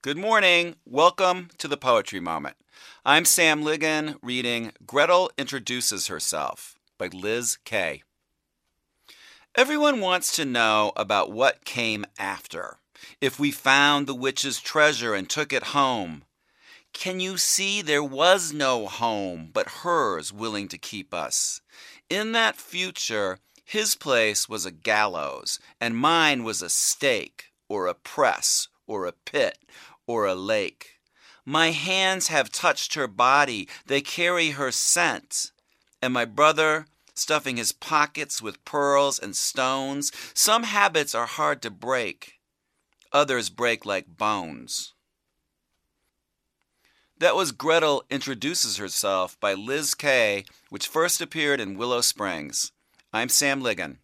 Good morning. Welcome to the Poetry Moment. I'm Sam Ligon reading Gretel Introduces Herself by Liz Kay. Everyone wants to know about what came after. If we found the witch's treasure and took it home. Can you see there was no home but hers willing to keep us? In that future, his place was a gallows, and mine was a stake, or a press, or a pit, or a lake. My hands have touched her body, they carry her scent. And my brother, stuffing his pockets with pearls and stones, some habits are hard to break. Others break like bones. That was Gretel Introduces Herself by Liz Kay, which first appeared in Willow Springs. I'm Sam Ligon.